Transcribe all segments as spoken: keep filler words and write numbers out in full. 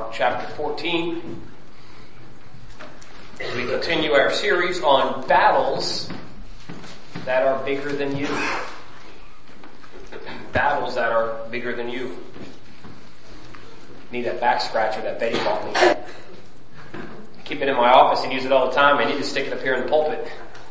John chapter fourteen. As we continue our series on battles that are bigger than you. Battles that are bigger than you. Need that back scratcher that Betty bought me. I keep it in my office and use it all the time. I need to stick it up here in the pulpit.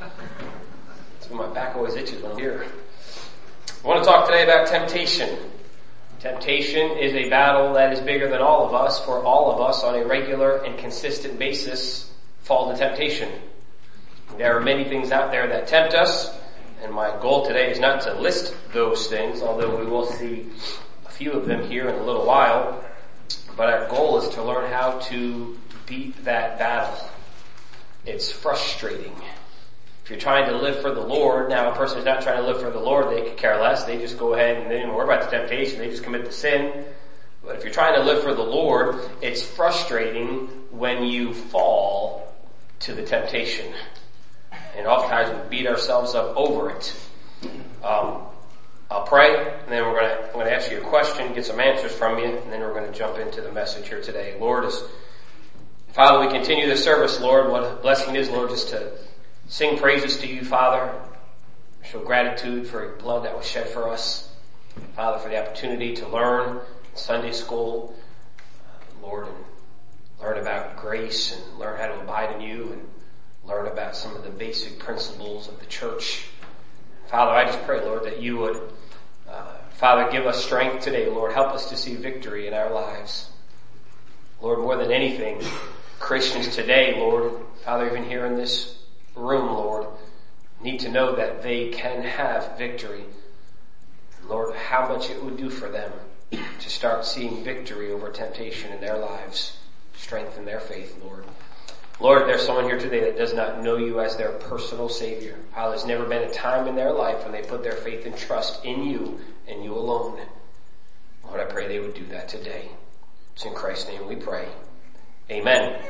So my back always itches when I'm here. I want to talk today about temptation. Temptation is a battle that is bigger than all of us, for all of us on a regular and consistent basis fall into temptation. There are many things out there that tempt us, and my goal today is not to list those things, although we will see a few of them here in a little while. But our goal is to learn how to beat that battle. It's frustrating. If you're trying to live for the Lord, now a person is not trying to live for the Lord, they could care less. They just go ahead and they don't worry about the temptation. They just commit the sin. But if you're trying to live for the Lord, it's frustrating when you fall to the temptation. And oftentimes we beat ourselves up over it. Um, I'll pray, and then we're going to, I'm going to ask you a question, get some answers from you, and then we're going to jump into the message here today. Lord, as Father, we continue the service, Lord. What a blessing it is, Lord, just to sing praises to you, Father. Show gratitude for your blood that was shed for us. Father, for the opportunity to learn in Sunday school, uh, Lord, and learn about grace and learn how to abide in you and learn about some of the basic principles of the church. Father, I just pray, Lord, that you would, uh, Father, give us strength today, Lord. Help us to see victory in our lives. Lord, more than anything, Christians today, Lord, Father, even here in this room, Lord, need to know that they can have victory. Lord, how much it would do for them to start seeing victory over temptation in their lives. Strengthen their faith, Lord. Lord, there's someone here today that does not know you as their personal Savior. How there's never been a time in their life when they put their faith and trust in you and you alone. Lord, I pray they would do that today. It's in Christ's name we pray. Amen.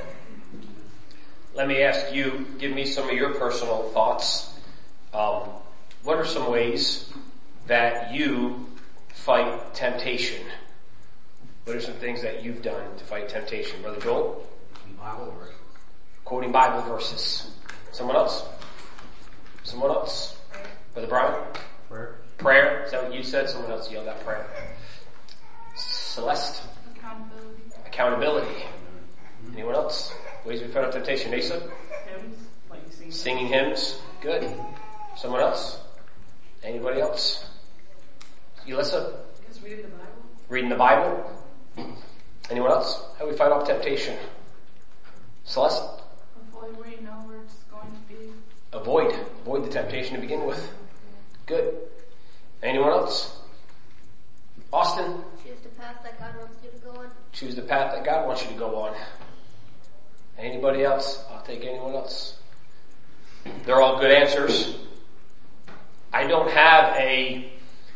Let me ask you, give me some of your personal thoughts. Um, what are some ways that you fight temptation? What are some things that you've done to fight temptation? Brother Joel? Bible verses. Quoting Bible verses. Someone else? Someone else? Prayer. Brother Brian? Prayer. Prayer? Is that what you said? Someone else yelled out prayer. Celeste? Accountability. Accountability. Anyone else? Ways we fight off temptation. Asa? Hymns, like you sing. Singing hymns. Good. Someone else? Anybody else? Elissa? Just reading the Bible. Reading the Bible. Anyone else? How do we fight off temptation? Celeste? Avoid where you know where it's going to be. Avoid. Avoid the temptation to begin with. Good. Anyone else? Austin? Choose the path that God wants you to go on. Choose the path that God wants you to go on. Anybody else? I'll take anyone else. They're all good answers. I don't have a...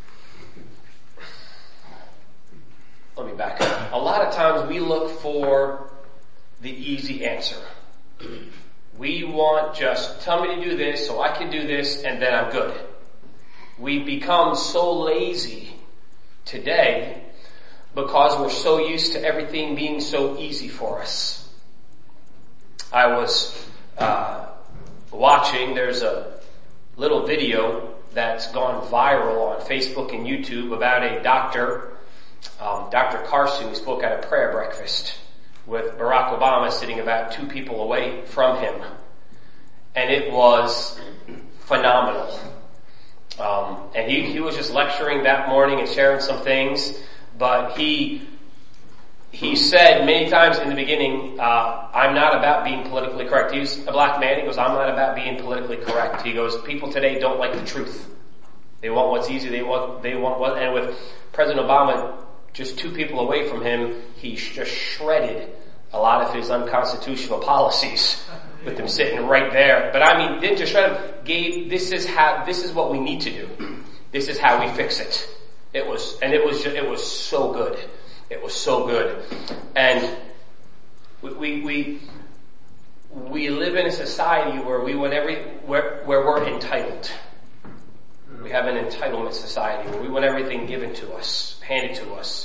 Let me back up. A lot of times we look for the easy answer. We want just, tell me to do this so I can do this and then I'm good. We become so lazy today because we're so used to everything being so easy for us. I was uh watching, there's a little video that's gone viral on Facebook and YouTube about a doctor, um, Doctor Carson, who spoke at a prayer breakfast with Barack Obama sitting about two people away from him. And it was phenomenal. Um, and he, he was just lecturing that morning and sharing some things, but he, he said many times in the beginning, uh, I'm not about being politically correct. He's a black man. He goes, I'm not about being politically correct. He goes, people today don't like the truth. They want what's easy. They want, they want what, and with President Obama just two people away from him, he just shredded a lot of his unconstitutional policies with them sitting right there. But I mean, didn't just shred them, gave, this is how, this is what we need to do. This is how we fix it. It was, and it was just, it was so good. It was so good. And we, we, we, we live in a society where we want every, where, where we're entitled. We have an entitlement society where we want everything given to us, handed to us.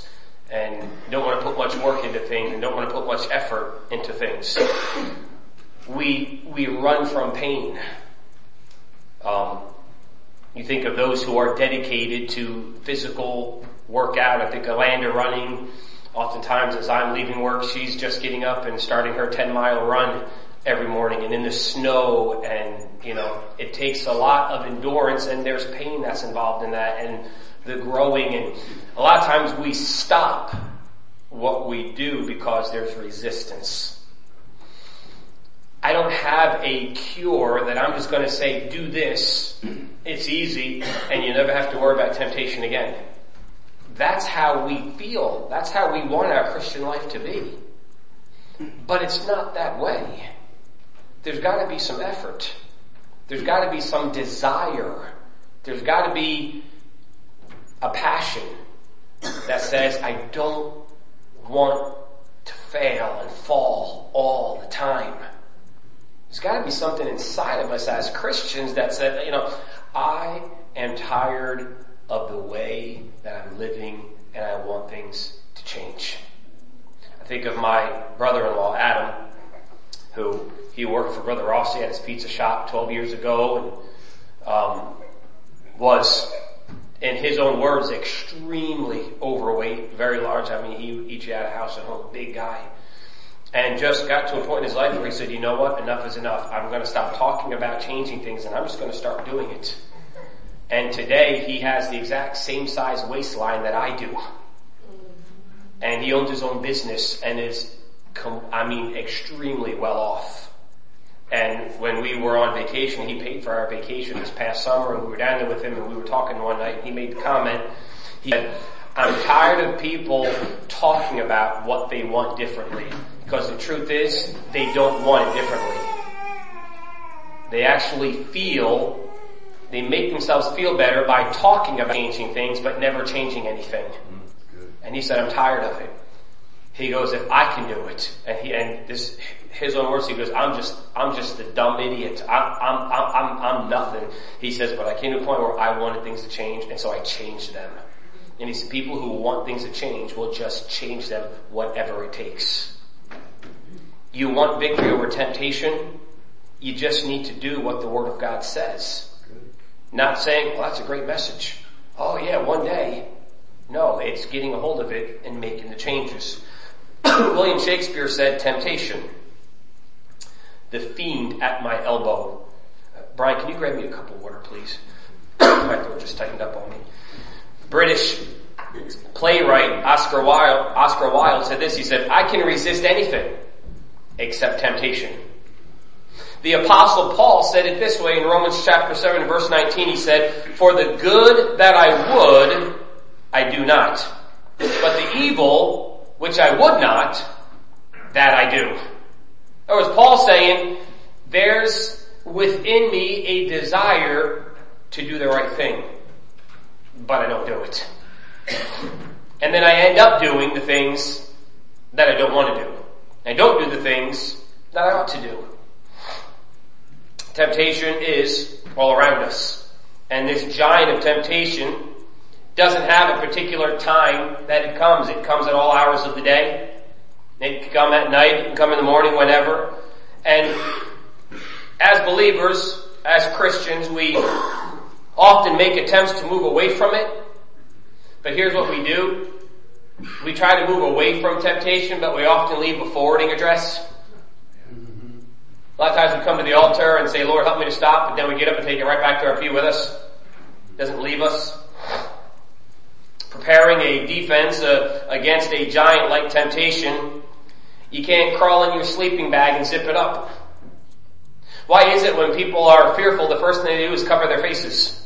and don't want to put much work into things and don't want to put much effort into things. We, we run from pain. Um, you think of those who are dedicated to physical workout. I think of Landa running. Oftentimes as I'm leaving work, she's just getting up and starting her ten mile run every morning, and in the snow, and you know, it takes a lot of endurance, and there's pain that's involved in that, and the growing, and a lot of times we stop what we do because there's resistance. I don't have a cure that I'm just going to say, do this, it's easy, and you never have to worry about temptation again. That's how we feel. That's how we want our Christian life to be. But it's not that way. There's got to be some effort. There's got to be some desire. There's got to be a passion that says, I don't want to fail and fall all the time. There's got to be something inside of us as Christians that said, you know, I am tired of the way that I'm living and I want things to change. I think of my brother-in-law, Adam, who he worked for Brother Rossi at his pizza shop twelve years ago, and um, was, in his own words, extremely overweight, very large. I mean, he each had a house at home, big guy. And just got to a point in his life where he said, you know what, enough is enough. I'm going to stop talking about changing things and I'm just going to start doing it. And today he has the exact same size waistline that I do. And he owns his own business and is, I mean, extremely well off. And when we were on vacation, he paid for our vacation this past summer, and we were down there with him, and we were talking one night, and he made the comment, he said, I'm tired of people talking about what they want differently, because the truth is, they don't want it differently. They actually feel, they make themselves feel better by talking about changing things, but never changing anything. And he said, I'm tired of it. He goes, if I can do it, and he, and this, his own words, he goes, I'm just, I'm just a dumb idiot. I'm, I'm, I'm, I'm, I'm nothing. He says, but I came to a point where I wanted things to change, and so I changed them. And he said, people who want things to change will just change them whatever it takes. You want victory over temptation? You just need to do what the Word of God says. Not saying, well, that's a great message. Oh yeah, one day. No, it's getting a hold of it and making the changes. William Shakespeare said, temptation, the fiend at my elbow. Uh, Brian, can you grab me a cup of water, please? My throat just tightened up on me. British playwright Oscar Wilde, Oscar Wilde said this. He said, I can resist anything except temptation. The Apostle Paul said it this way in Romans chapter seven, verse nineteen. He said, for the good that I would, I do not. But the evil which I would not, that I do. In other words, Paul's saying, there's within me a desire to do the right thing, but I don't do it. And then I end up doing the things that I don't want to do. I don't do the things that I ought to do. Temptation is all around us. And this giant of temptation doesn't have a particular time that it comes. It comes at all hours of the day. It can come at night. It can come in the morning, whenever. And as believers, as Christians, we often make attempts to move away from it. But here's what we do. We try to move away from temptation, but we often leave a forwarding address. A lot of times we come to the altar and say, Lord, help me to stop, but then we get up and take it right back to our pew with us. Doesn't leave us. Preparing a defense uh, against a giant like temptation, you can't crawl in your sleeping bag and zip it up. Why is it when people are fearful, the first thing they do is cover their faces?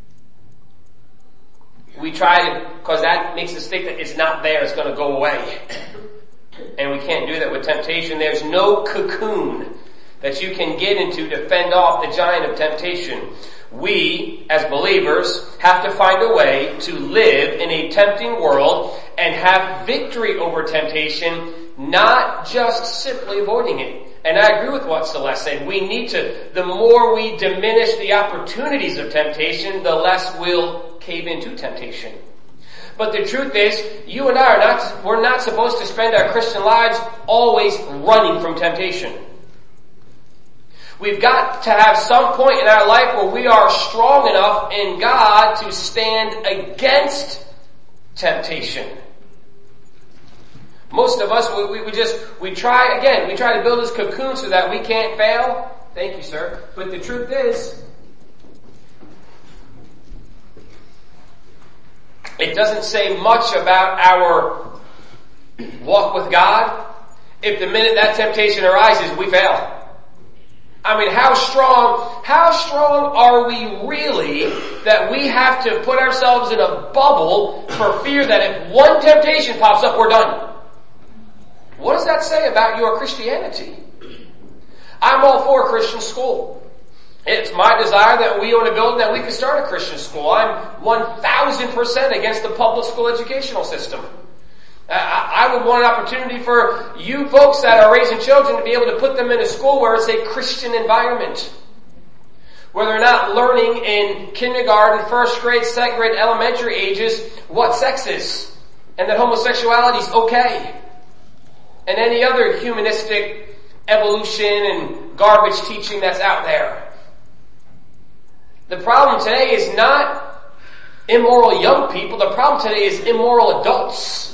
We try to, because that makes us think that it's not there, it's going to go away. And we can't do that with temptation. There's no cocoon that you can get into to fend off the giant of temptation. We, as believers, have to find a way to live in a tempting world and have victory over temptation, not just simply avoiding it. And I agree with what Celeste said. We need to, the more we diminish the opportunities of temptation, the less we'll cave into temptation. But the truth is, you and I are not, we're not supposed to spend our Christian lives always running from temptation. We've got to have some point in our life where we are strong enough in God to stand against temptation. Most of us, we, we, we just, we try, again, we try to build this cocoon so that we can't fail. Thank you, sir. But the truth is, it doesn't say much about our walk with God if the minute that temptation arises, we fail. I mean, how strong, how strong are we really that we have to put ourselves in a bubble for fear that if one temptation pops up, we're done? What does that say about your Christianity? I'm all for Christian school. It's my desire that we own a building that we can start a Christian school. I'm one thousand percent against the public school educational system. I would want an opportunity for you folks that are raising children to be able to put them in a school where it's a Christian environment. Where they're not learning in kindergarten, first grade, second grade, elementary ages what sex is. And that homosexuality is okay. And any other humanistic evolution and garbage teaching that's out there. The problem today is not immoral young people. The problem today is immoral adults.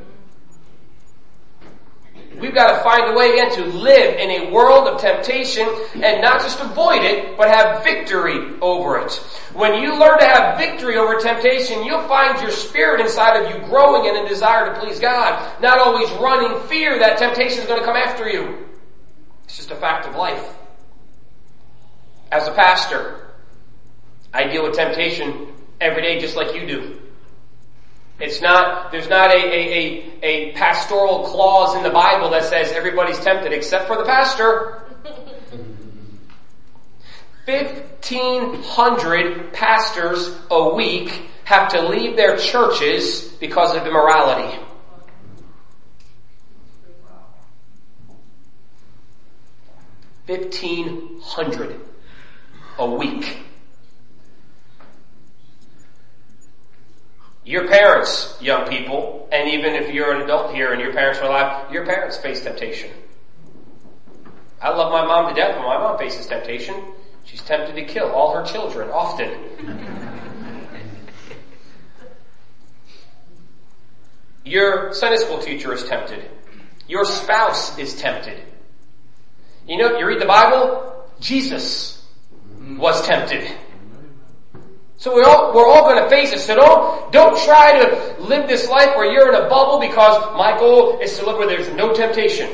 We've got to find a way again to live in a world of temptation and not just avoid it, but have victory over it. When you learn to have victory over temptation, you'll find your spirit inside of you growing in a desire to please God, not always running fear that temptation is going to come after you. It's just a fact of life. As a pastor, I deal with temptation every day just like you do. It's not, there's not a, a, a, a pastoral clause in the Bible that says everybody's tempted except for the pastor. fifteen hundred pastors a week have to leave their churches because of immorality. fifteen hundred a week. Your parents, young people, and even if you're an adult here and your parents are alive, your parents face temptation. I love my mom to death, but my mom faces temptation. She's tempted to kill all her children, often. Your Sunday school teacher is tempted. Your spouse is tempted. You know, you read the Bible, Jesus was tempted. So we're all, we're all going to face it. So don't, don't try to live this life where you're in a bubble because my goal is to live where there's no temptation.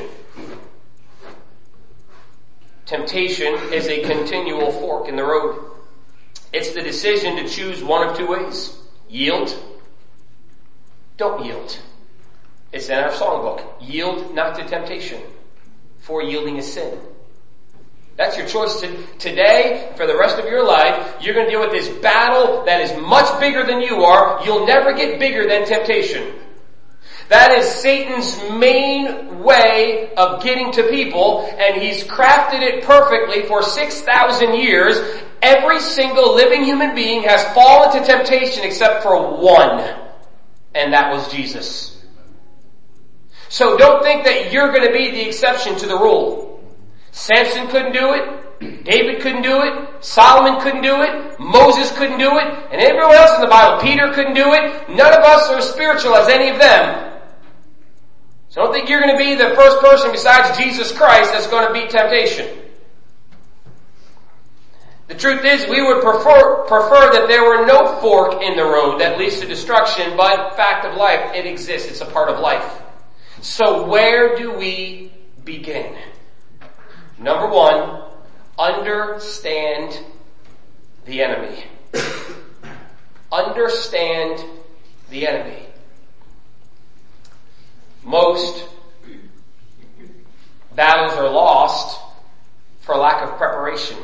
Temptation is a continual fork in the road. It's the decision to choose one of two ways. Yield. Don't yield. It's in our songbook. Yield not to temptation, for yielding is sin. That's your choice to, today, for the rest of your life. You're going to deal with this battle that is much bigger than you are. You'll never get bigger than temptation. That is Satan's main way of getting to people, and he's crafted it perfectly for six thousand years. Every single living human being has fallen to temptation except for one, and that was Jesus. So don't think that you're going to be the exception to the rule. Samson couldn't do it. David couldn't do it. Solomon couldn't do it. Moses couldn't do it. And everyone else in the Bible, Peter couldn't do it. None of us are as spiritual as any of them. So don't think you're going to be the first person besides Jesus Christ that's going to beat temptation. The truth is, we would prefer, prefer that there were no fork in the road that leads to destruction, but fact of life, it exists. It's a part of life. So where do we begin? Number one, understand the enemy. Understand the enemy. Most battles are lost for lack of preparation.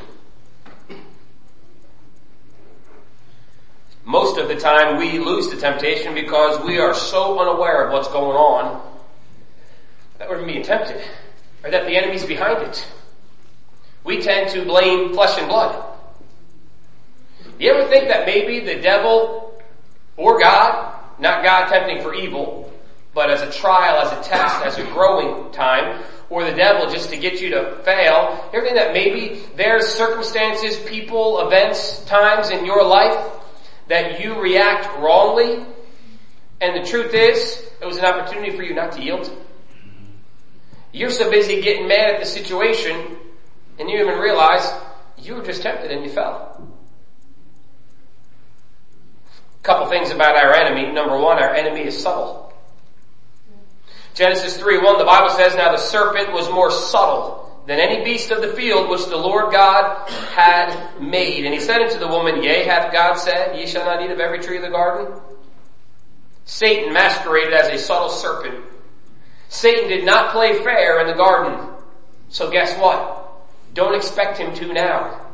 Most of the time we lose to temptation because we are so unaware of what's going on that we're being tempted, or that the enemy's behind it. We tend to blame flesh and blood. You ever think that maybe the devil or God not God tempting for evil, but as a trial, as a test, as a growing time, or the devil just to get you to fail. You ever think that maybe there's circumstances, people, events, times in your life that you react wrongly, and the truth is, it was an opportunity for you not to yield? You're so busy getting mad at the situation, and you even realize you were just tempted and you fell. A couple things about our enemy. Number one, our enemy is subtle. Genesis three one, the Bible says, now the serpent was more subtle than any beast of the field which the Lord God had made. And he said unto the woman, yea, hath God said, ye shall not eat of every tree of the garden? Satan masqueraded as a subtle serpent. Satan did not play fair in the garden. So guess what? Don't expect him to now.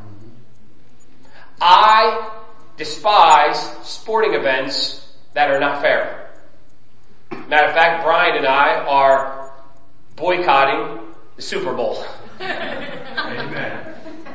I despise sporting events that are not fair. Matter of fact, Brian and I are boycotting the Super Bowl. Amen.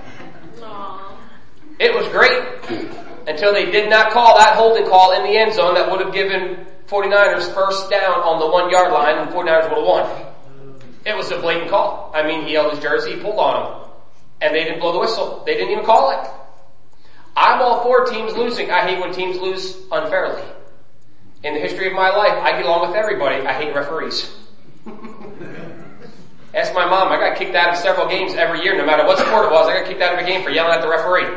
It was great until they did not call that holding call in the end zone that would have given forty-niners first down on the one yard line, and forty-niners would have won. It was a blatant call. I mean, he held his jersey, he pulled on him, and they didn't blow the whistle. They didn't even call it. I'm all for teams losing. I hate when teams lose unfairly. In the history of my life, I get along with everybody. I hate referees. Ask my mom. I got kicked out of several games every year, no matter what sport it was. I got kicked out of a game for yelling at the referee.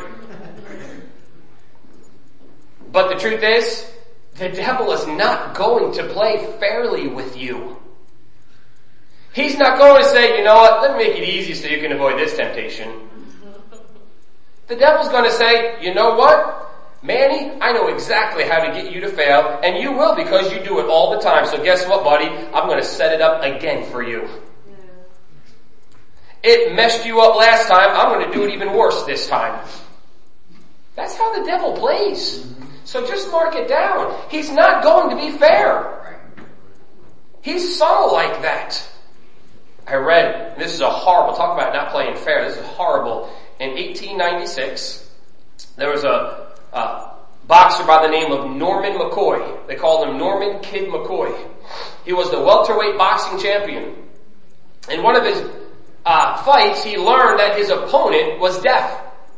But the truth is, the devil is not going to play fairly with you. He's not going to say, you know what, let me make it easy so you can avoid this temptation. The devil's going to say, you know what? Manny, I know exactly how to get you to fail, and you will because you do it all the time. So guess what, buddy? I'm going to set it up again for you. Yeah. It messed you up last time. I'm going to do it even worse this time. That's how the devil plays. So just mark it down. He's not going to be fair. He's subtle like that. I read, and this is a horrible, talk about not playing fair. This is horrible. In eighteen ninety-six, there was a Uh, boxer by the name of Norman McCoy. They called him Norman Kid McCoy. He was the welterweight boxing champion. In one of his uh, fights, he learned that his opponent was deaf.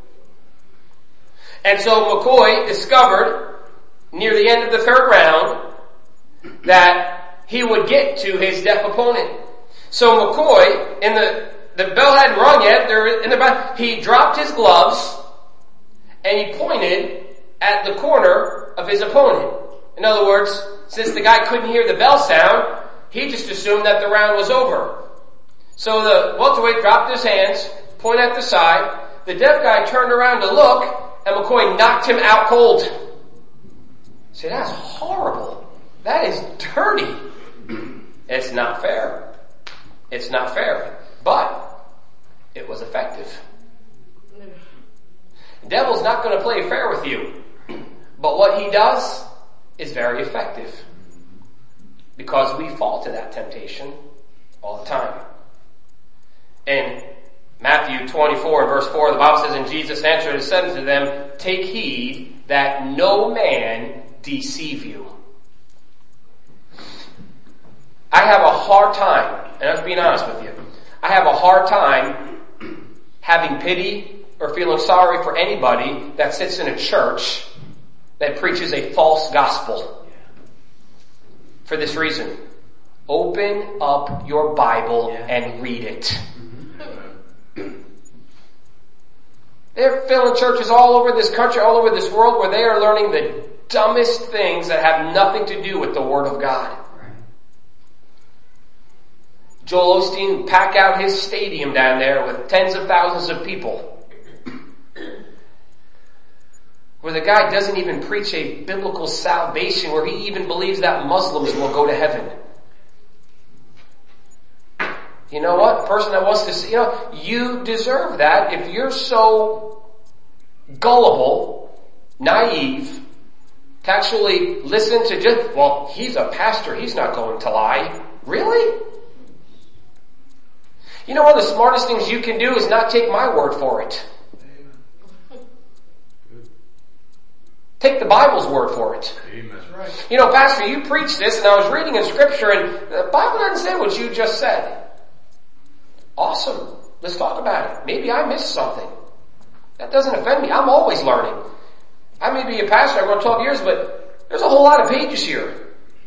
And so McCoy discovered near the end of the third round that he would get to his deaf opponent. So McCoy, in the the bell hadn't rung yet. There in the back, he dropped his gloves and he pointed at the corner of his opponent. In other words, since the guy couldn't hear the bell sound, he just assumed that the round was over. So the welterweight dropped his hands, pointed at the side. The deaf guy turned around to look, and McCoy knocked him out cold. See, that's horrible. That is dirty. It's not fair. It's not fair. But it was effective. The devil's not going to play fair with you. But what he does is very effective. Because we fall to that temptation all the time. In Matthew twenty-four and verse four, the Bible says, and Jesus answered and said unto them, take heed that no man deceive you. I have a hard time, and I'm being honest with you, I have a hard time having pity or feeling sorry for anybody that sits in a church that preaches a false gospel. For this reason, open up your Bible and read it. They're filling churches all over this country, all over this world, where they are learning the dumbest things that have nothing to do with the Word of God. Joel Osteen pack out his stadium down there with tens of thousands of people, where the guy doesn't even preach a biblical salvation, where he even believes that Muslims will go to heaven. You know what? Person that wants to see, you know, you deserve that if you're so gullible, naive, to actually listen to just, well, he's a pastor, he's not going to lie. Really? You know, one of the smartest things you can do is not take my word for it. Take the Bible's word for it. Amen. That's right. You know, Pastor, you preached this and I was reading in scripture and the Bible doesn't say what you just said. Awesome. Let's talk about it. Maybe I missed something. That doesn't offend me. I'm always learning. I may be a pastor, I've gone twelve years, but there's a whole lot of pages here.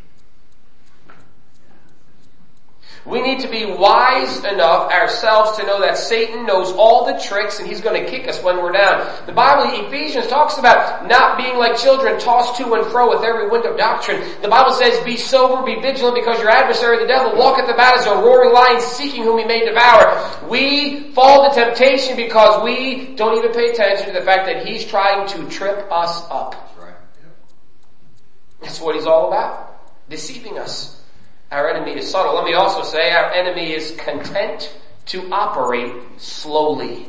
We need to be wise enough ourselves to know that Satan knows all the tricks and he's going to kick us when we're down. The Bible, Ephesians, talks about not being like children tossed to and fro with every wind of doctrine. The Bible says, be sober, be vigilant, because your adversary, the devil, walketh about as a roaring lion, seeking whom he may devour. We fall to temptation because we don't even pay attention to the fact that he's trying to trip us up. That's right. Yep. That's what he's all about. Deceiving us. Our enemy is subtle. Let me also say our enemy is content to operate slowly.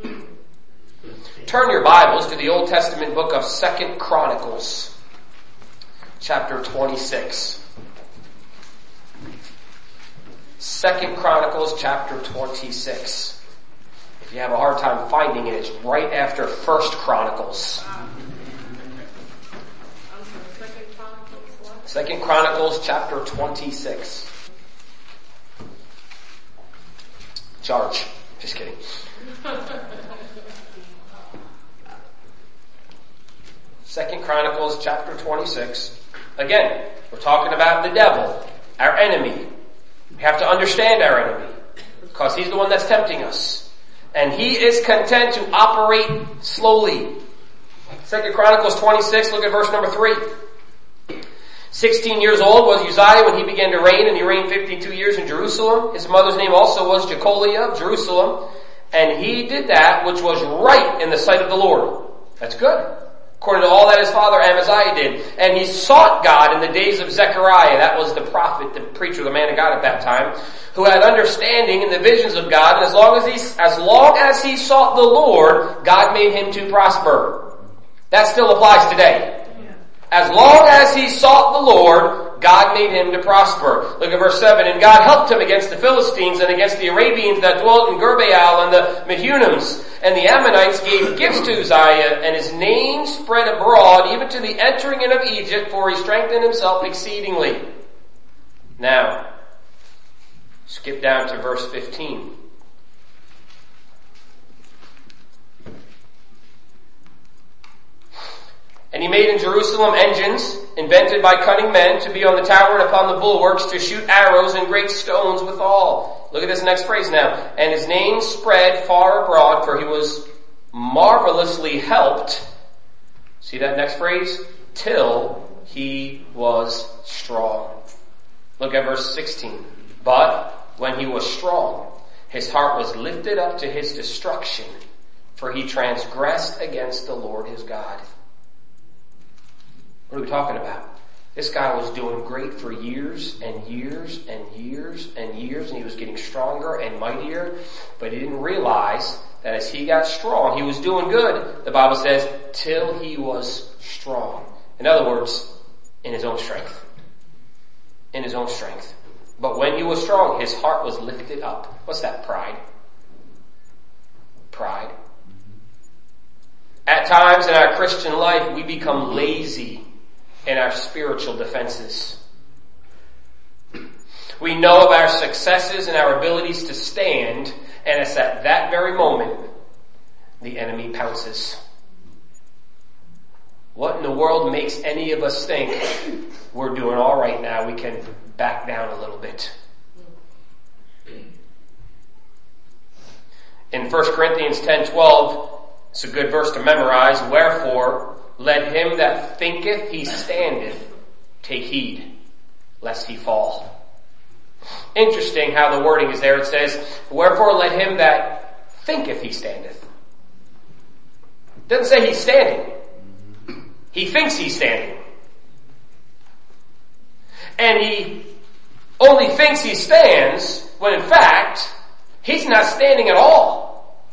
Turn your Bibles to the Old Testament book of Second Chronicles, chapter twenty-six. Second Chronicles, chapter twenty-six. If you have a hard time finding it, it's right after First Chronicles. Second Chronicles chapter twenty-six. Charge. Just kidding. Second Chronicles chapter twenty-six. Again, we're talking about the devil, our enemy. We have to understand our enemy because he's the one that's tempting us. And he is content to operate slowly. Second Chronicles twenty-six, look at verse number three. Sixteen years old was Uzziah when he began to reign, and he reigned fifty-two years in Jerusalem. His mother's name also was Jecoliah of Jerusalem, and he did that which was right in the sight of the Lord. That's good. According to all that his father Amaziah did. And he sought God in the days of Zechariah. That was the prophet, the preacher, the man of God at that time, who had understanding in the visions of God. And as long as he, as long as he sought the Lord, God made him to prosper. That still applies today. As long as he sought the Lord, God made him to prosper. Look at verse seven. And God helped him against the Philistines and against the Arabians that dwelt in Gurbaal and the Mehunims. And the Ammonites gave gifts to Uzziah, and his name spread abroad even to the entering in of Egypt, for he strengthened himself exceedingly. Now, skip down to verse fifteen. And he made in Jerusalem engines, invented by cunning men, to be on the tower and upon the bulwarks, to shoot arrows and great stones withal. Look at this next phrase now. And his name spread far abroad, for he was marvelously helped. See that next phrase? Till he was strong. Look at verse sixteen. But when he was strong, his heart was lifted up to his destruction, for he transgressed against the Lord his God. What are we talking about? This guy was doing great for years and years and years and years, and he was getting stronger and mightier, but he didn't realize that as he got strong, he was doing good, the Bible says, till he was strong. In other words, in his own strength. In his own strength. But when he was strong, his heart was lifted up. What's that? Pride. Pride. At times in our Christian life, we become lazy in our spiritual defenses. We know of our successes and our abilities to stand, and it's at that very moment the enemy pounces. What in the world makes any of us think we're doing all right now? We can back down a little bit. In First Corinthians ten twelve, it's a good verse to memorize. Wherefore, let him that thinketh he standeth take heed, lest he fall. Interesting how the wording is there. It says, wherefore let him that thinketh he standeth. It doesn't say he's standing. He thinks he's standing. And he only thinks he stands when in fact he's not standing at all.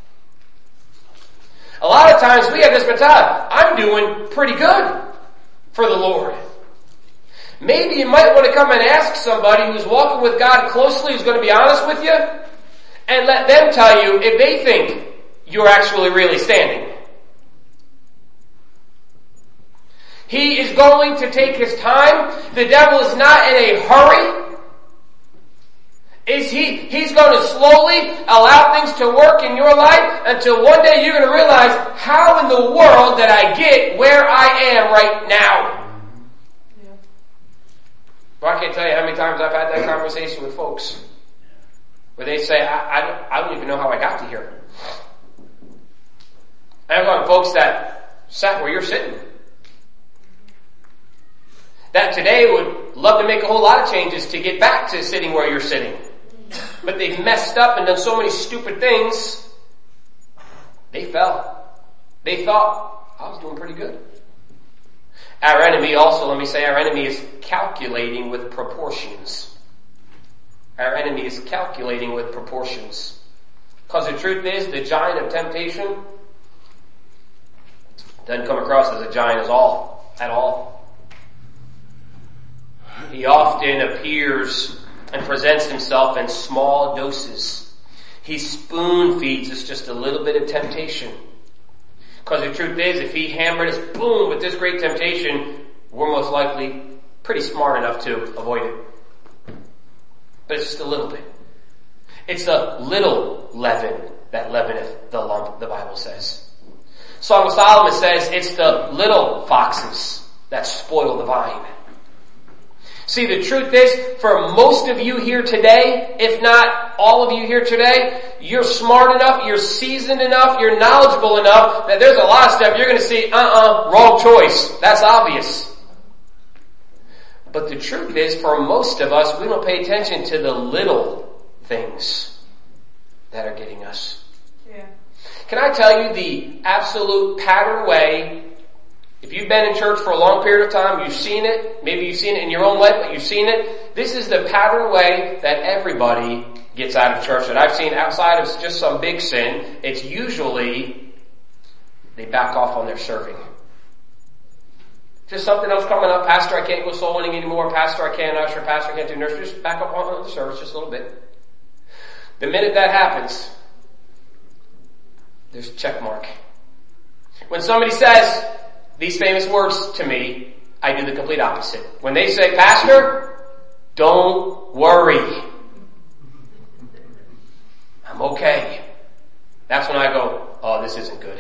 A lot of times we have this mentality, I'm doing pretty good for the Lord. Maybe you might want to come and ask somebody who's walking with God closely, who's going to be honest with you, and let them tell you if they think you're actually really standing. He is going to take his time. The devil is not in a hurry. Is he, he's going to slowly allow things to work in your life until one day you're going to realize, how in the world did I get where I am right now? Yeah. Well, I can't tell you how many times I've had that conversation with folks where they say, I, I, don't, I don't even know how I got to here. I'm talking folks that sat where you're sitting. That today would love to make a whole lot of changes to get back to sitting where you're sitting. But they've messed up and done so many stupid things, they fell. They thought, I was doing pretty good. Our enemy also, let me say, our enemy is calculating with proportions. Our enemy is calculating with proportions. Because the truth is, the giant of temptation doesn't come across as a giant at all, at all. He often appears and presents himself in small doses. He spoon feeds us just a little bit of temptation. Because the truth is, if he hammered us, boom, with this great temptation, we're most likely pretty smart enough to avoid it. But it's just a little bit. It's a little leaven that leaveneth the lump, the Bible says. Song of Solomon says it's the little foxes that spoil the vine. See, the truth is, for most of you here today, if not all of you here today, you're smart enough, you're seasoned enough, you're knowledgeable enough that there's a lot of stuff you're going to see, uh-uh, wrong choice. That's obvious. But the truth is, for most of us, we don't pay attention to the little things that are getting us. Yeah. Can I tell you the absolute pattern way? If you've been in church for a long period of time, you've seen it, maybe you've seen it in your own life, but you've seen it. This is the pattern way that everybody gets out of church that I've seen outside of just some big sin. It's usually they back off on their serving. Just something else coming up. Pastor, I can't go soul winning anymore. Pastor, I can't usher. Pastor, I can't do nursery. Just back up on the service just a little bit. The minute that happens, there's a check mark. When somebody says these famous words to me, I do the complete opposite. When they say, Pastor, don't worry. I'm okay. That's when I go, oh, this isn't good.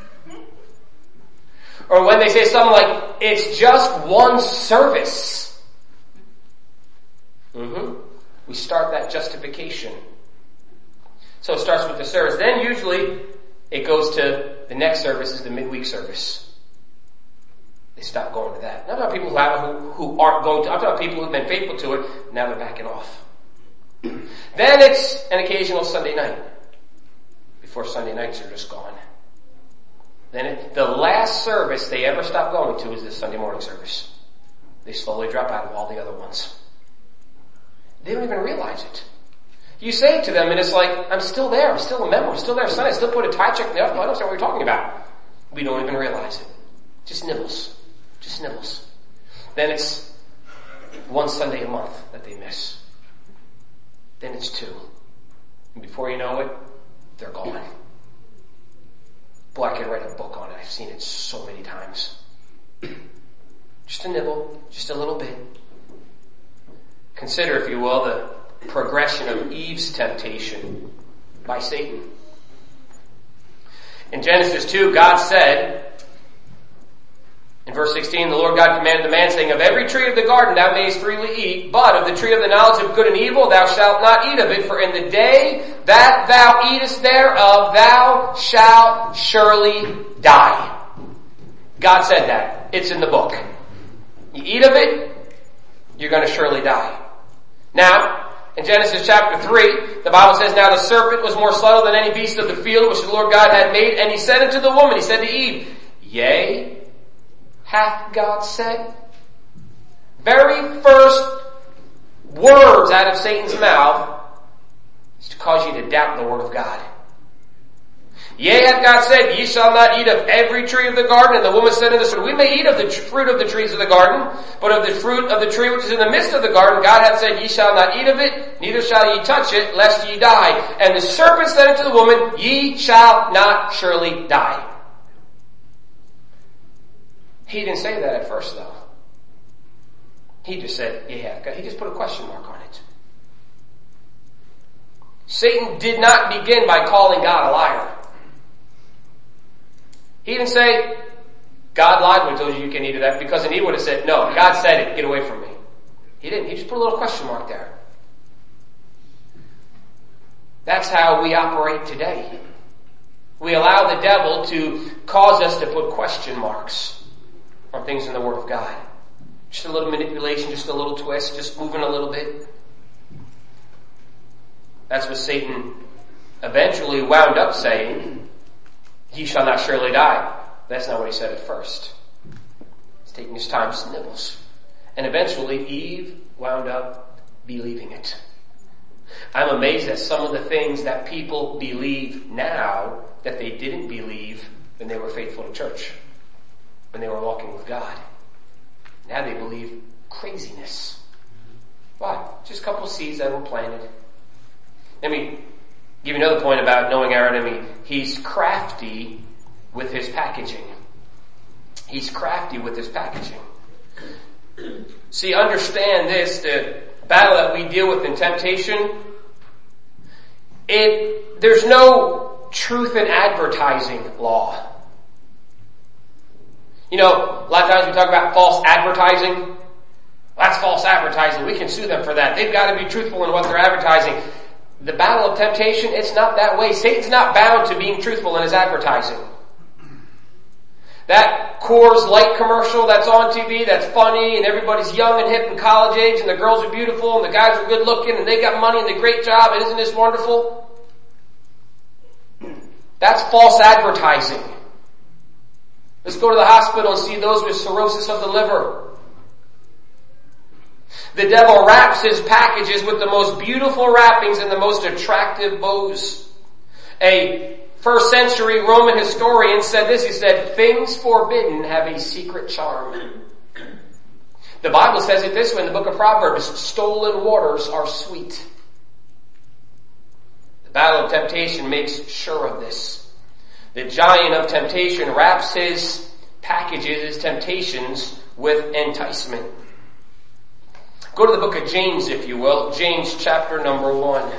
Or when they say something like, it's just one service. Mm-hmm. We start that justification. So it starts with the service. Then usually it goes to the next service is the midweek service. They stop going to that. Not about people who, have, who, who aren't going to. I'm talking about people who've been faithful to it. Now they're backing off. Then it's an occasional Sunday night. Before Sunday nights are just gone. Then it, the last service they ever stop going to is this Sunday morning service. They slowly drop out of all the other ones. They don't even realize it. You say it to them and it's like, I'm still there. I'm still a member. I'm still there Sunday. I still put a tie check in the envelope. I don't understand what you're talking about. We don't even realize it. Just nibbles. Just nibbles. Then it's one Sunday a month that they miss. Then it's two. And before you know it, they're gone. Boy, I could write a book on it. I've seen it so many times. Just a nibble. Just a little bit. Consider, if you will, the progression of Eve's temptation by Satan. In Genesis two, God said, in verse sixteen, the Lord God commanded the man, saying, of every tree of the garden thou mayest freely eat, but of the tree of the knowledge of good and evil thou shalt not eat of it, for in the day that thou eatest thereof thou shalt surely die. God said that. It's in the book. You eat of it, you're going to surely die. Now, in Genesis chapter three, the Bible says, now the serpent was more subtle than any beast of the field which the Lord God had made, and he said unto the woman, he said to Eve, yea, hath God said? Very first words out of Satan's mouth is to cause you to doubt the word of God. Yea, hath God said, ye shall not eat of every tree of the garden. And the woman said unto the serpent, we may eat of the tr- fruit of the trees of the garden, but of the fruit of the tree which is in the midst of the garden, God hath said, ye shall not eat of it, neither shall ye touch it, lest ye die. And the serpent said unto the woman, ye shall not surely die. He didn't say that at first though. He just said, yeah, he just put a question mark on it. Satan did not begin by calling God a liar. He didn't say, God lied when he told you you can eat of that, because then he would have said, no, God said it, get away from me. He didn't. He just put a little question mark there. That's how we operate today. We allow the devil to cause us to put question marks on things in the Word of God. Just a little manipulation, just a little twist, just moving a little bit. That's what Satan eventually wound up saying, he shall not surely die. That's not what he said at first. He's taking his time, just nibbles. And eventually Eve wound up believing it. I'm amazed at some of the things that people believe now that they didn't believe when they were faithful to church, when they were walking with God. Now they believe craziness. Why? Just a couple of seeds that were planted. Let me give you another point about knowing our enemy. He's crafty with his packaging. He's crafty with his packaging. See, understand this, the battle that we deal with in temptation, it, there's no truth in advertising law. You know, a lot of times we talk about false advertising. That's false advertising. We can sue them for that. They've got to be truthful in what they're advertising. The battle of temptation, it's not that way. Satan's not bound to being truthful in his advertising. That Coors Light commercial that's on T V, that's funny, and everybody's young and hip and college age, and the girls are beautiful, and the guys are good looking, and they got money and a great job, and isn't this wonderful? That's false advertising. Let's go to the hospital and see those with cirrhosis of the liver. The devil wraps his packages with the most beautiful wrappings and the most attractive bows. A first century Roman historian said this, he said, things forbidden have a secret charm. The Bible says it this way in the book of Proverbs, stolen waters are sweet. The battle of temptation makes sure of this. The giant of temptation wraps his packages, his temptations, with enticement. Go to the book of James, if you will. James chapter number one.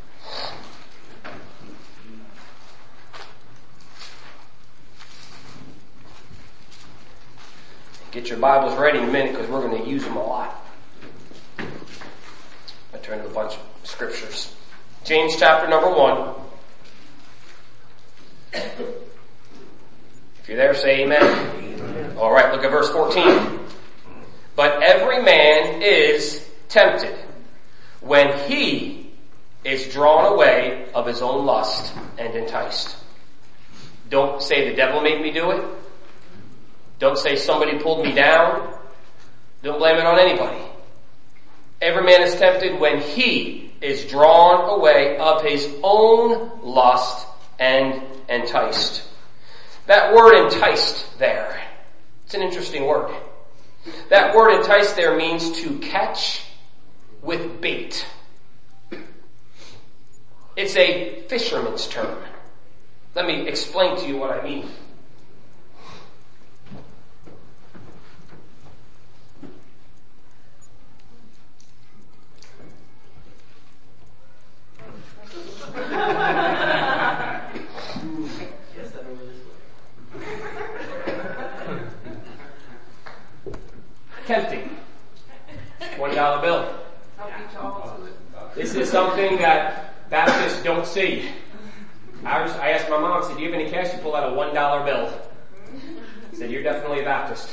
Get your Bibles ready in a minute because we're going to use them a lot. I turn to a bunch of scriptures. James chapter number one. If you're there, say amen. Amen. All right, look at verse fourteen. But every man is tempted when he is drawn away of his own lust and enticed. Don't say the devil made me do it. Don't say somebody pulled me down. Don't blame it on anybody. Every man is tempted when he is drawn away of his own lust and enticed. That word enticed there, it's an interesting word. That word entice there means to catch with bait. It's a fisherman's term. Let me explain to you what I mean. Tempting. twenty dollar bill. This is something that Baptists don't see. I, was, I asked my mom, I said, do you have any cash? She pulled out a one dollar bill. I said, you're definitely a Baptist.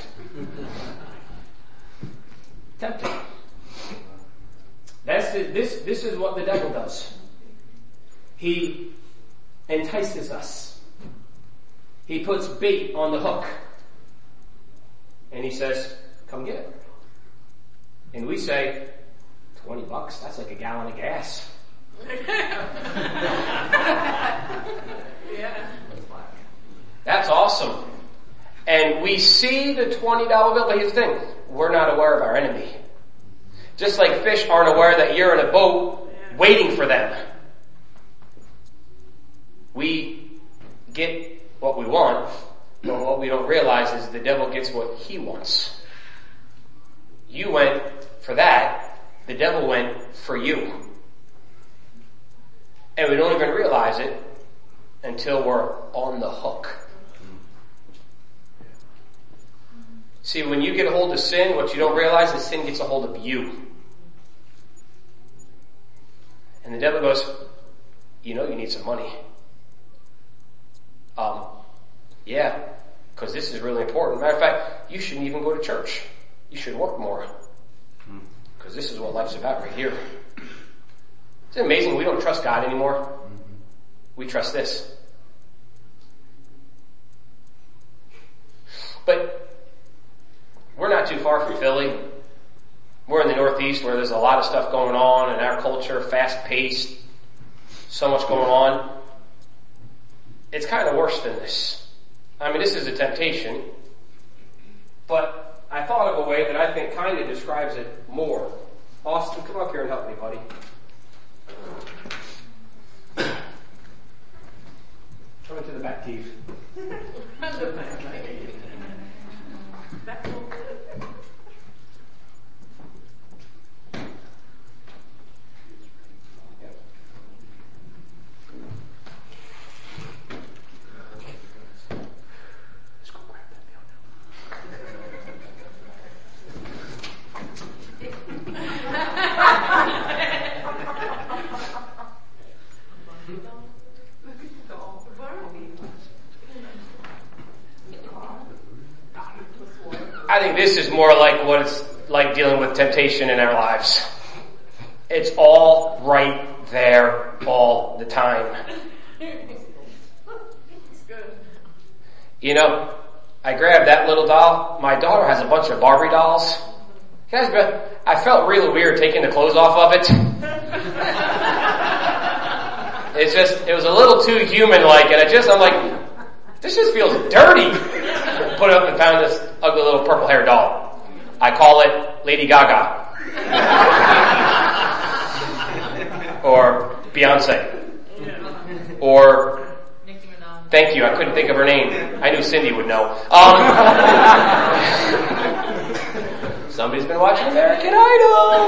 Tempting. That's the, this, this is what the devil does. He entices us. He puts bait on the hook. And he says, come get it. And we say, twenty bucks, that's like a gallon of gas. Yeah. That's awesome. And we see the twenty dollar bill, but here's the thing, we're not aware of our enemy. Just like fish aren't aware that you're in a boat waiting for them. We get what we want But what we don't realize is the devil gets what he wants. You went for that, the devil went for you. And we don't even realize it until we're on the hook. See, when you get a hold of sin, what you don't realize is sin gets a hold of you. And the devil goes, you know you need some money. Um, yeah, because this is really important. Matter of fact, you shouldn't even go to church. You should work more. Because this is what life's about right here. Isn't it amazing we don't trust God anymore? We trust this. But we're not too far from Philly. We're in the Northeast where there's a lot of stuff going on in our culture, fast-paced, so much going on. It's kind of worse than this. I mean, this is a temptation, but I thought of a way that I think kind of describes it more. Austin, come up here and help me, buddy. Come into the back, Steve. I think this is more like what it's like dealing with temptation in our lives. It's all right there all the time. You know, I grabbed that little doll. My daughter has a bunch of Barbie dolls. I felt really weird taking the clothes off of it. It's just, it was a little too human-like, and I just, I'm like, this just feels dirty. Put it up and found this ugly little purple hair doll. I call it Lady Gaga. Or Beyonce. Or, thank you, I couldn't think of her name. I knew Cindy would know. Um, somebody's been watching American Idol.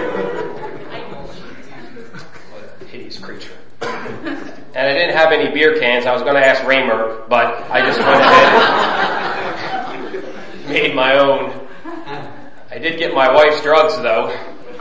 What a hideous creature. And I didn't have any beer cans. I was going to ask Raymer, but I just went ahead and made my own. I did get my wife's drugs, though.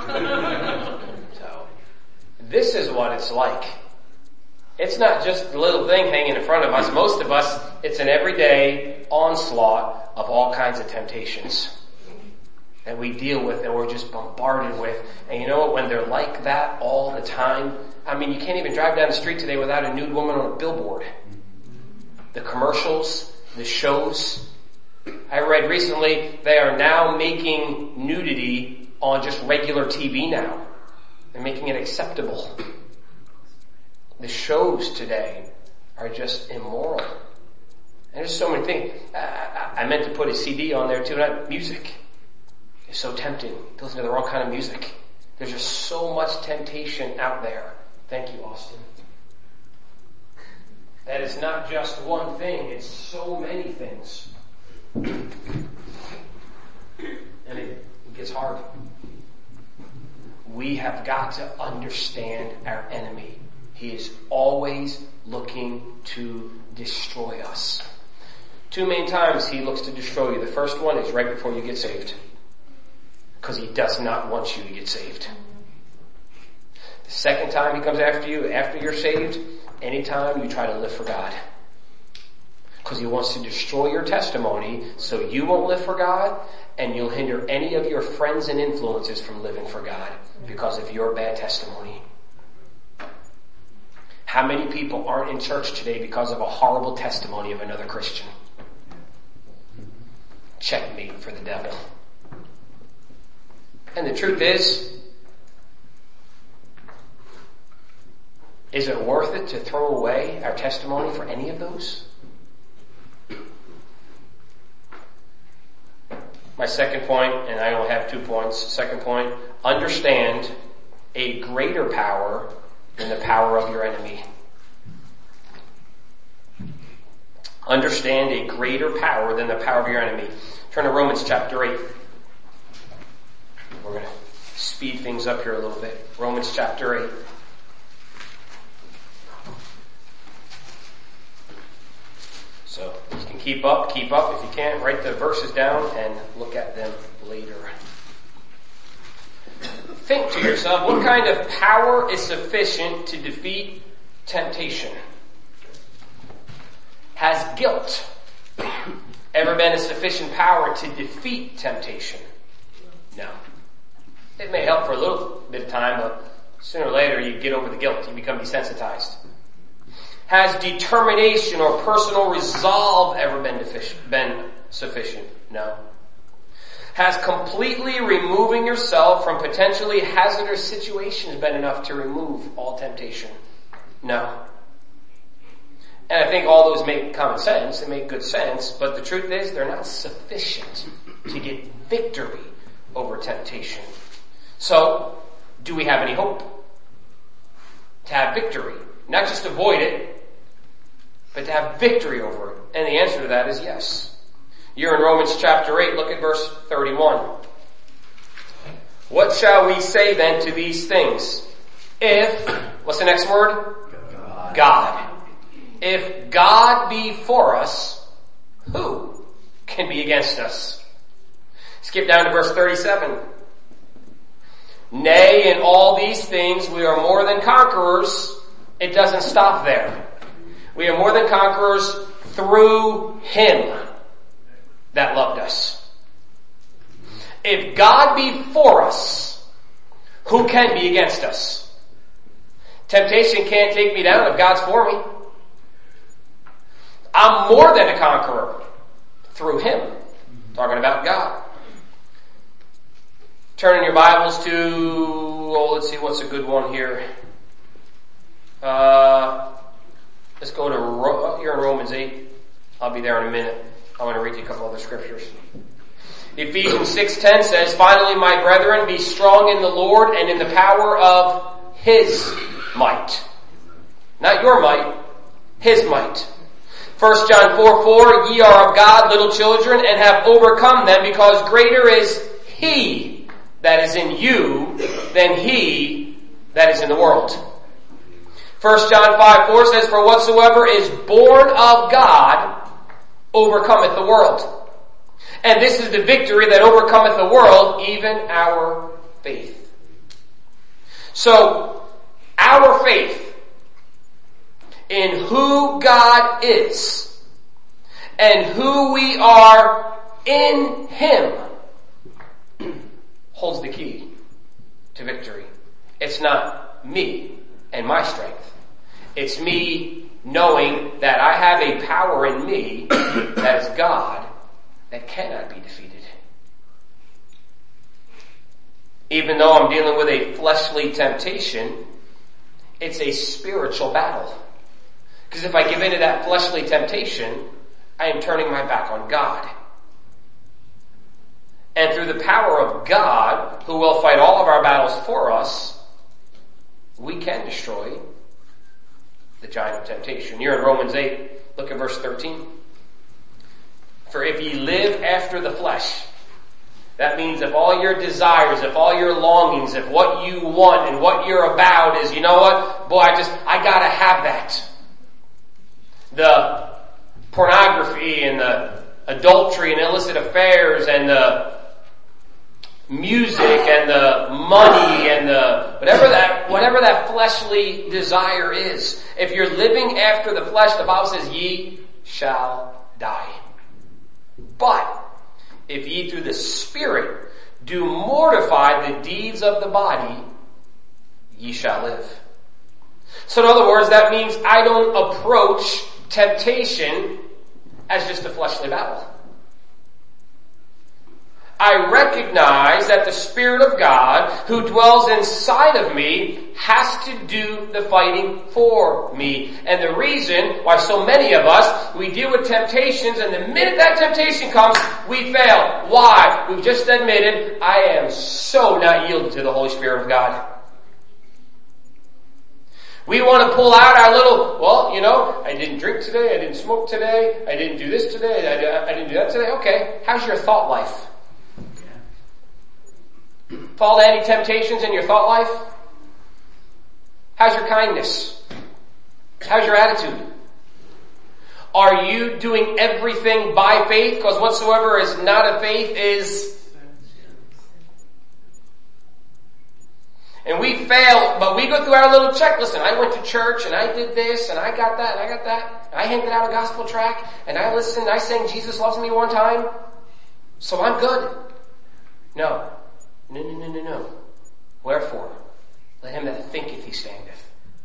So, this is what it's like. It's not just the little thing hanging in front of us. Most of us, it's an everyday onslaught of all kinds of temptations that we deal with and we're just bombarded with. And you know what? When they're like that all the time, I mean, you can't even drive down the street today without a nude woman on a billboard. The commercials, the shows. I read recently they are now making nudity on just regular T V now. They're making it acceptable. The shows today are just immoral. And there's so many things. I, I meant to put a C D on there too, not music. It's so tempting to listen to the wrong kind of music. There's just so much temptation out there. Thank you, Austin. That is not just one thing, it's so many things. And it, it gets hard. We have got to understand our enemy. He is always looking to destroy us. Two main times he looks to destroy you. The first one is right before you get saved. Because he does not want you to get saved. The second time he comes after you, after you're saved, anytime you try to live for God. Because he wants to destroy your testimony so you won't live for God and you'll hinder any of your friends and influences from living for God because of your bad testimony. How many people aren't in church today because of a horrible testimony of another Christian? Checkmate for the devil. And the truth is, is it worth it to throw away our testimony for any of those? My second point, and I only have two points. Second point, understand a greater power than the power of your enemy. understand a greater power than the power of your enemy. Turn to Romans chapter eight. We're going to speed things up here a little bit. Romans chapter eight. So you can keep up, keep up. If you can't, write the verses down and look at them later. Think to yourself, what kind of power is sufficient to defeat temptation? Has guilt ever been a sufficient power to defeat temptation? No. It may help for a little bit of time, but sooner or later you get over the guilt, you become desensitized. Has determination or personal resolve ever been, deficient, been sufficient? No. Has completely removing yourself from potentially hazardous situations been enough to remove all temptation? No. And I think all those make common sense, they make good sense, but the truth is they're not sufficient to get victory over temptation. So, do we have any hope to have victory? Not just avoid it, but to have victory over it. And the answer to that is yes. You're in Romans chapter eight, look at verse thirty-one. What shall we say then to these things? If, what's the next word? God. God. If God be for us, who can be against us? Skip down to verse thirty-seven. Nay, in all these things we are more than conquerors. It doesn't stop there. We are more than conquerors through Him that loved us. If God be for us, who can be against us? Temptation can't take me down if God's for me. I'm more than a conqueror through Him. Talking about God. Turn in your Bibles to, oh, let's see, what's a good one here. Uh, let's go to, oh, you're in Romans eight. I'll be there in a minute. I want to read you a couple other scriptures. Ephesians six ten says, finally, my brethren, be strong in the Lord and in the power of His might. Not your might, His might. First John four four, ye are of God, little children, and have overcome them, because greater is He that is in you than he that is in the world. First John five four says, for whatsoever is born of God overcometh the world. And this is the victory that overcometh the world, even our faith. So, our faith in who God is and who we are in Him holds the key to victory. It's not me and my strength. It's me knowing that I have a power in me that is God that cannot be defeated. Even though I'm dealing with a fleshly temptation, it's a spiritual battle. Because if I give in to that fleshly temptation, I am turning my back on God. And through the power of God, who will fight all of our battles for us, we can destroy the giant of temptation. You're in Romans eight, look at verse thirteen. For if ye live after the flesh, that means if all your desires, if all your longings, if what you want and what you're about is, you know what, boy, I just, I gotta have that. The pornography and the adultery and illicit affairs and the music and the money and the whatever that whatever that fleshly desire is. If you're living after the flesh, the Bible says, ye shall die. But if ye through the Spirit do mortify the deeds of the body, ye shall live. So in other words, that means I don't approach temptation as just a fleshly battle. I recognize that the Spirit of God who dwells inside of me has to do the fighting for me. And the reason why so many of us, we deal with temptations, and the minute that temptation comes, we fail. Why? We've just admitted, I am so not yielded to the Holy Spirit of God. We want to pull out our little, well, you know, I didn't drink today, I didn't smoke today, I didn't do this today, I, I didn't do that today. Okay, how's your thought life? Fall to any temptations in your thought life? How's your kindness? How's your attitude? Are you doing everything by faith? Because whatsoever is not of faith is... And we fail, but we go through our little check. Listen, I went to church and I did this and I got that and I got that. I handed out a gospel tract and I listened, I sang Jesus Loves Me one time. So I'm good. No. No, no, no, no, no. Wherefore, let him that thinketh he standeth.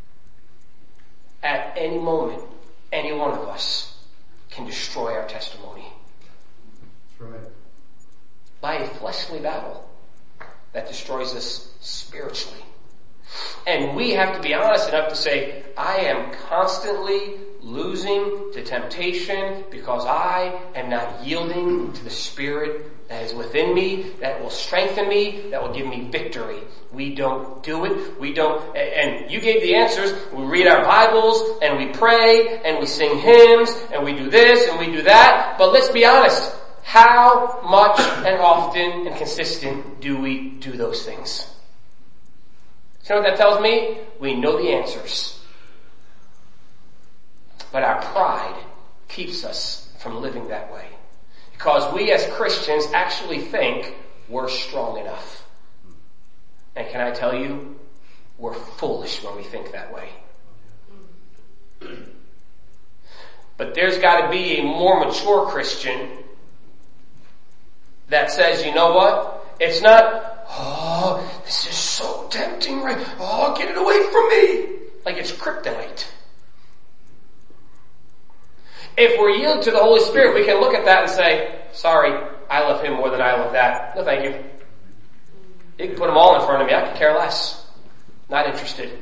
At any moment, any one of us can destroy our testimony. That's right. By a fleshly battle that destroys us spiritually. And we have to be honest enough to say, I am constantly losing to temptation because I am not yielding to the Spirit that is within me, that will strengthen me, that will give me victory. We don't do it. We don't, and you gave the answers. We read our Bibles and we pray and we sing hymns and we do this and we do that. But let's be honest. How much and often and consistent do we do those things? You know what that tells me? We know the answers. But our pride keeps us from living that way. Because we as Christians actually think we're strong enough. And can I tell you, we're foolish when we think that way. But there's got to be a more mature Christian that says, you know what? It's not, oh, this is so tempting, right? Oh, get it away from me. Like it's kryptonite. If we're yielded to the Holy Spirit, we can look at that and say, sorry, I love him more than I love that. No, thank you. You can put them all in front of me. I could care less. Not interested.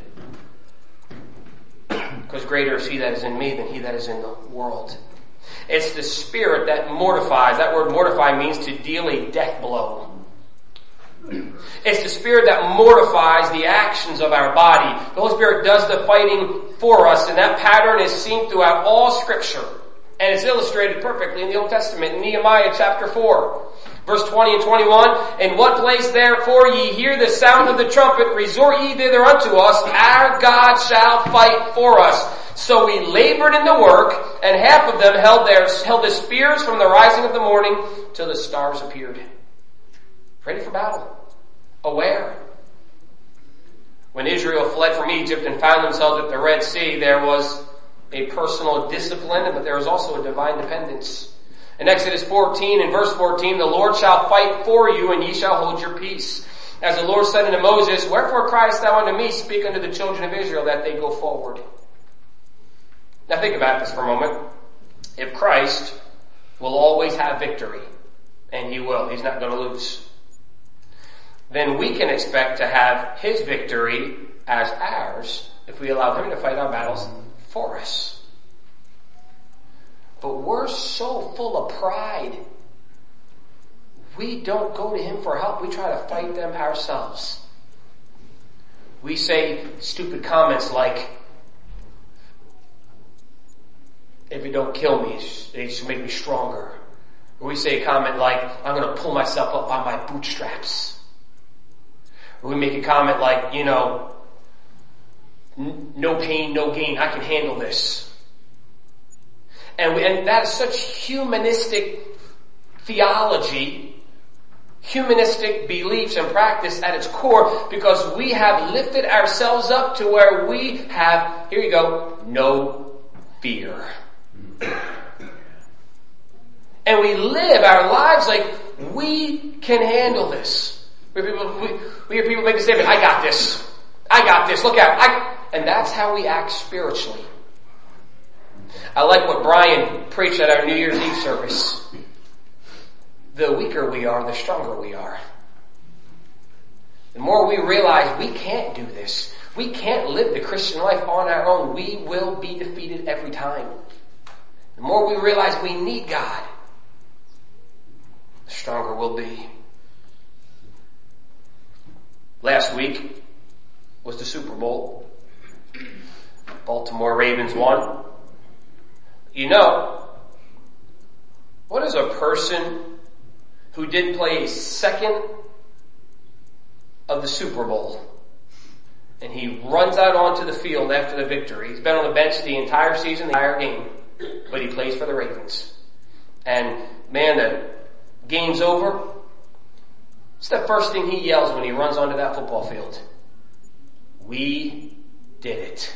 Because greater is he that is in me than he that is in the world. It's the Spirit that mortifies. That word mortify means to deal a death blow. It's the Spirit that mortifies the actions of our body. The Holy Spirit does the fighting for us, and that pattern is seen throughout all Scripture. And it's illustrated perfectly in the Old Testament, in Nehemiah chapter four. Verse twenty and twenty-one, in what place therefore ye hear the sound of the trumpet, resort ye thither unto us, our God shall fight for us. So we labored in the work, and half of them held their, held the spears from the rising of the morning till the stars appeared. Ready for battle. Aware. When Israel fled from Egypt and found themselves at the Red Sea, there was a personal discipline, but there was also a divine dependence. In Exodus fourteen, in verse fourteen, the Lord shall fight for you, and ye shall hold your peace. As the Lord said unto Moses, wherefore criest thou unto me, speak unto the children of Israel, that they go forward. Now think about this for a moment. If Christ will always have victory, and he will, he's not going to lose, then we can expect to have his victory as ours if we allow him to fight our battles for us. But we're so full of pride. We don't go to him for help. We try to fight them ourselves. We say stupid comments like, if it don't kill me, it should make me stronger. Or we say a comment like, I'm going to pull myself up by my bootstraps. Or we make a comment like, you know, no pain, no gain, I can handle this. And, we, and that is such humanistic theology, humanistic beliefs and practice at its core, because we have lifted ourselves up to where we have, here you go, no fear. And we live our lives like we can handle this. We hear people, we, we hear people make the statement, I got this. I got this. Look out. I, and that's how we act spiritually. I like what Brian preached at our New Year's Eve service. The weaker we are, the stronger we are. The more we realize we can't do this, we can't live the Christian life on our own, we will be defeated every time. The more we realize we need God, the stronger we'll be. Last week was the Super Bowl. Baltimore Ravens won. You know, what is a person who did play a second of the Super Bowl and he runs out onto the field after the victory? He's been on the bench the entire season, the entire game, but he plays for the Ravens. And man, the game's over. It's the first thing he yells when he runs onto that football field. We did it.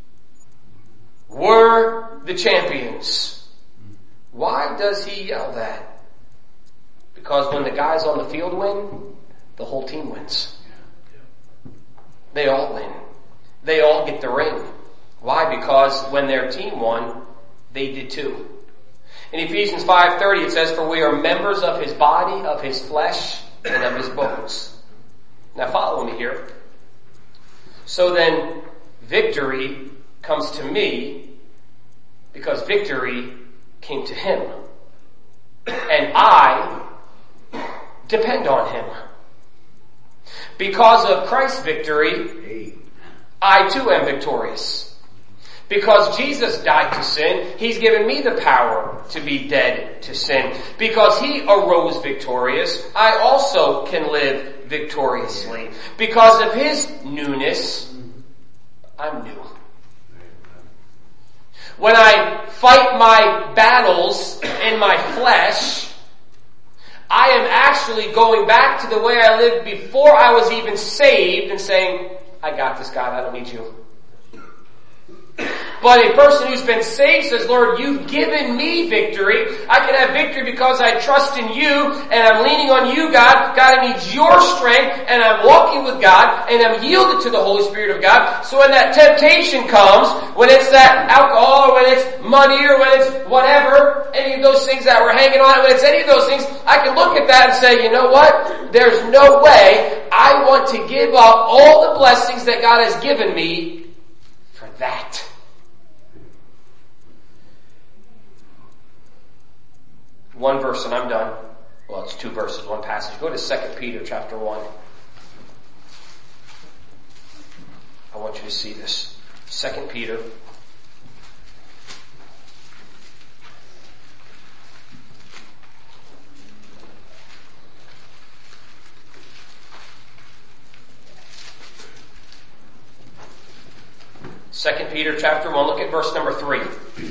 We're the champions. Why does he yell that? Because when the guys on the field win, the whole team wins. They all win. They all get the ring. Why? Because when their team won, they did too. In Ephesians five thirty it says, for we are members of his body, of his flesh, and of his bones. Now follow me here. So then, victory comes to me because victory came to him. And I depend on him. Because of Christ's victory, I too am victorious. Because Jesus died to sin, he's given me the power to be dead to sin. Because he arose victorious, I also can live victoriously. Because of his newness, I'm new. When I fight my battles in my flesh, I am actually going back to the way I lived before I was even saved and saying, I got this, God, I don't need you. But a person who's been saved says, Lord, you've given me victory. I can have victory because I trust in you and I'm leaning on you, God. God, I need your strength and I'm walking with God and I'm yielded to the Holy Spirit of God. So when that temptation comes, when it's that alcohol or when it's money or when it's whatever, any of those things that we're hanging on, when it's any of those things, I can look at that and say, you know what? There's no way I want to give up all the blessings that God has given me for that. One verse and I'm done. Well, it's two verses, one passage. Go to Second Peter chapter one. I want you to see this. Second Peter. Second Peter chapter one, look at verse number three.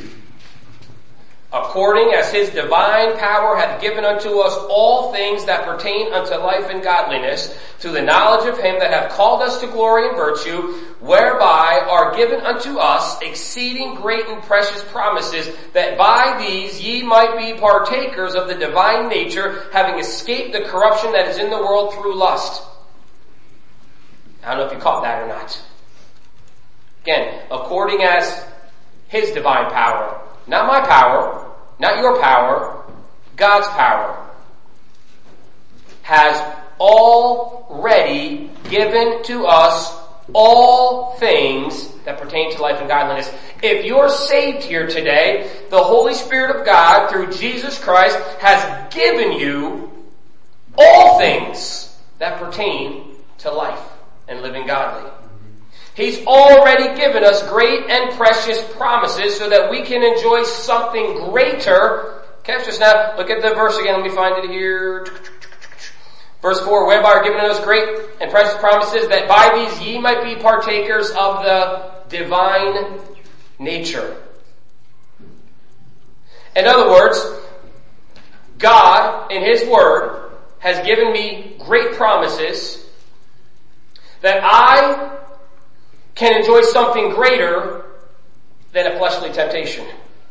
According as his divine power hath given unto us all things that pertain unto life and godliness, through the knowledge of him that hath called us to glory and virtue, whereby are given unto us exceeding great and precious promises, that by these ye might be partakers of the divine nature, having escaped the corruption that is in the world through lust. I don't know if you caught that or not. Again, according as his divine power, not my power, not your power, God's power, has already given to us all things that pertain to life and godliness. If you're saved here today, the Holy Spirit of God, through Jesus Christ, has given you all things that pertain to life and living godly. He's already given us great and precious promises so that we can enjoy something greater. Catch this now. Look at the verse again. Let me find it here. Verse four, whereby are given us great and precious promises, that by these ye might be partakers of the divine nature. In other words, God, in his word, has given me great promises that I can enjoy something greater than a fleshly temptation.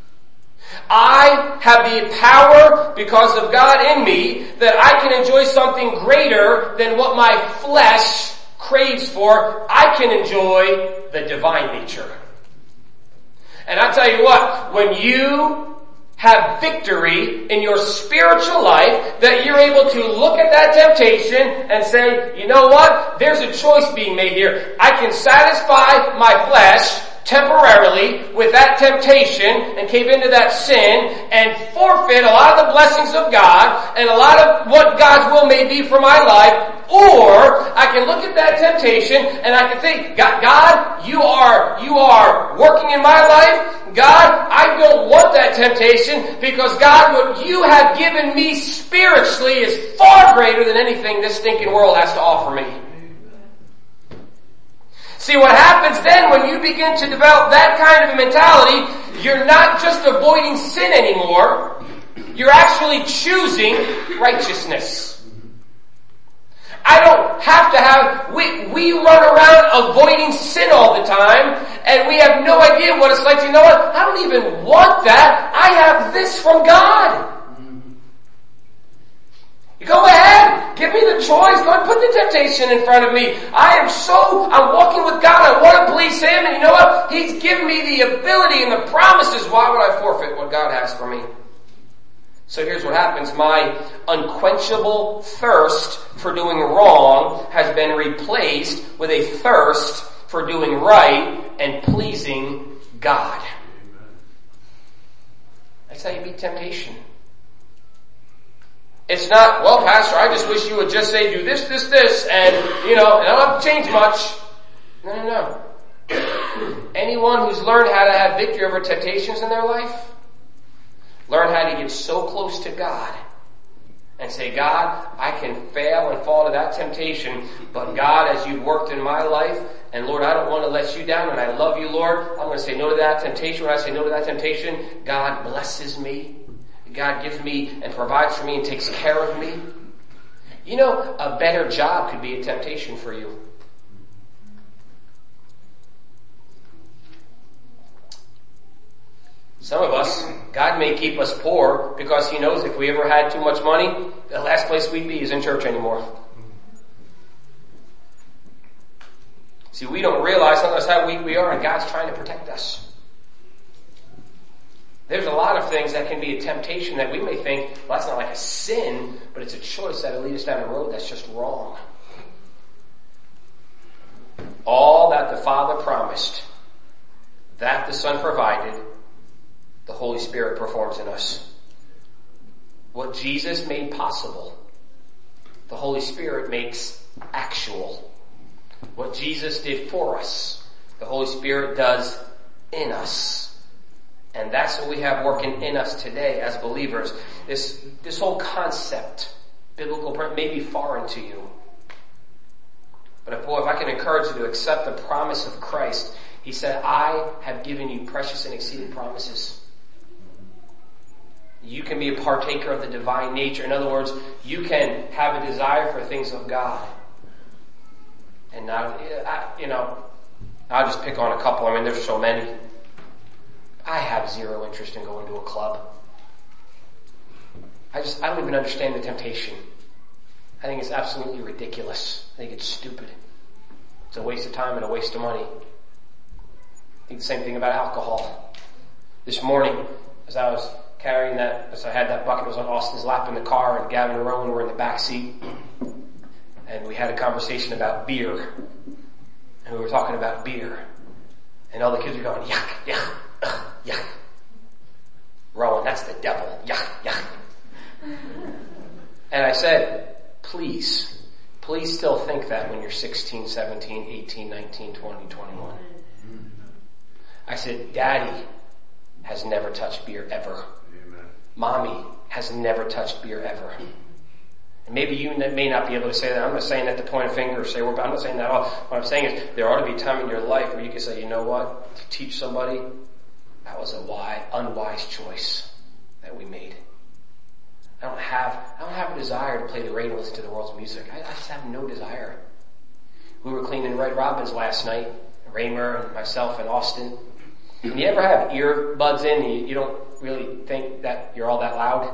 I have the power, because of God in me, that I can enjoy something greater than what my flesh craves for. I can enjoy the divine nature. And I tell you what, when you have victory in your spiritual life, that you're able to look at that temptation and say, you know what? There's a choice being made here. I can satisfy my flesh temporarily with that temptation and cave into that sin and forfeit a lot of the blessings of God and a lot of what God's will may be for my life. Or I can look at that temptation and I can think, God, God, you are, you you are working in my life, God, I don't want that temptation because God, what you have given me spiritually is far greater than anything this stinking world has to offer me. See, what happens then when you begin to develop that kind of a mentality, you're not just avoiding sin anymore, you're actually choosing righteousness. I don't have to have, we, we run around avoiding sin all the time, and we have no idea what it's like to, you know what, I don't even want that, I have this from God. Go ahead, give me the choice, go ahead, put the temptation in front of me. I am so, I'm walking with God, I want to please Him, and you know what, He's given me the ability and the promises, why would I forfeit what God has for me? So here's what happens. My unquenchable thirst for doing wrong has been replaced with a thirst for doing right and pleasing God. That's how you beat temptation. It's not, well, Pastor, I just wish you would just say do this, this, this, and, you know, and I don't have to change much. No, no, no. Anyone who's learned how to have victory over temptations in their life, learn how to get so close to God and say, God, I can fail and fall to that temptation, but God, as you've worked in my life, and Lord, I don't want to let you down, and I love you, Lord, I'm going to say no to that temptation. When I say no to that temptation, God blesses me. God gives me and provides for me and takes care of me. You know, a better job could be a temptation for you. Some of us, God may keep us poor because He knows if we ever had too much money, the last place we'd be is in church anymore. See, we don't realize sometimes how weak we are, and God's trying to protect us. There's a lot of things that can be a temptation that we may think, well, that's not like a sin, but it's a choice that'll lead us down a road that's just wrong. All that the Father promised, that the Son provided, the Holy Spirit performs in us. What Jesus made possible, the Holy Spirit makes actual. What Jesus did for us, the Holy Spirit does in us. And that's what we have working in us today as believers. This, this whole concept, biblical, may be foreign to you. But if, boy, if I can encourage you to accept the promise of Christ, He said, I have given you precious and exceeding promises. You can be a partaker of the divine nature. In other words, you can have a desire for things of God. And not, you know, I'll just pick on a couple. I mean, there's so many. I have zero interest in going to a club. I just, I don't even understand the temptation. I think it's absolutely ridiculous. I think it's stupid. It's a waste of time and a waste of money. I think the same thing about alcohol. This morning, as I was carrying that, as I had that bucket, it was on Austin's lap in the car, and Gavin and Rowan were in the back seat. And we had a conversation about beer. And we were talking about beer. And all the kids were going, yuck, yuck. Ugh, yuck. Rowan, that's the devil. Yuck, yuck. And I said, please, please still think that when you're sixteen, seventeen, eighteen, nineteen, twenty, twenty-one. I said, Daddy has never touched beer ever. Amen. Mommy has never touched beer ever. And maybe you may not be able to say that. I'm not saying that to point a finger or say, well, I'm not saying that at all. What I'm saying is there ought to be a time in your life where you can say, you know what, to teach somebody, that was a wise, unwise choice that we made. I don't have, I don't have a desire to play the radio and listen to the world's music. I, I just have no desire. We were cleaning Red Robin's last night, Raymer and myself and Austin. And you ever have earbuds in and you, you don't really think that you're all that loud?